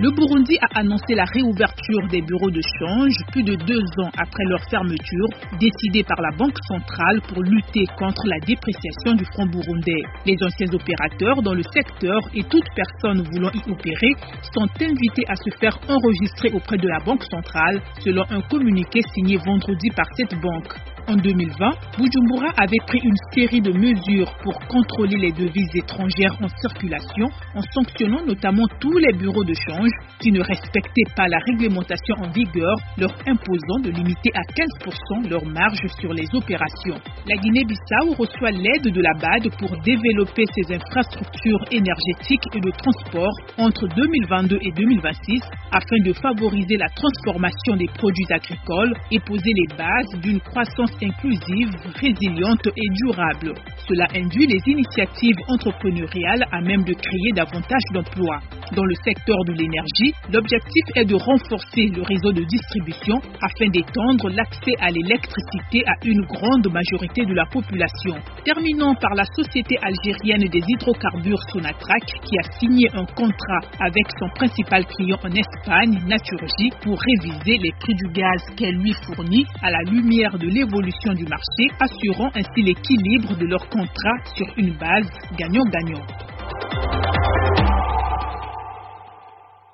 Le Burundi a annoncé la réouverture des bureaux de change plus de 2 ans après leur fermeture, décidée par la Banque centrale pour lutter contre la dépréciation du franc burundais. Les anciens opérateurs dans le secteur et toute personne voulant y opérer sont invités à se faire enregistrer auprès de la Banque centrale, selon un communiqué signé vendredi par cette banque. En 2020, Bujumbura avait pris une série de mesures pour contrôler les devises étrangères en circulation, en sanctionnant notamment tous les bureaux de change qui ne respectaient pas la réglementation en vigueur, leur imposant de limiter à 15% leur marge sur les opérations. La Guinée-Bissau reçoit l'aide de la BAD pour développer ses infrastructures énergétiques et de transport entre 2022 et 2026 afin de favoriser la transformation des produits agricoles et poser les bases d'une croissance inclusive, résiliente et durable. Cela induit les initiatives entrepreneuriales à même de créer davantage d'emplois. Dans le secteur de l'énergie, l'objectif est de renforcer le réseau de distribution afin d'étendre l'accès à l'électricité à une grande majorité de la population. Terminons par la société algérienne des hydrocarbures Sonatrach qui a signé un contrat avec son principal client en Espagne, Naturgy, pour réviser les prix du gaz qu'elle lui fournit à la lumière de l'évolution du marché, assurant ainsi l'équilibre de leur contrat sur une base gagnant-gagnant.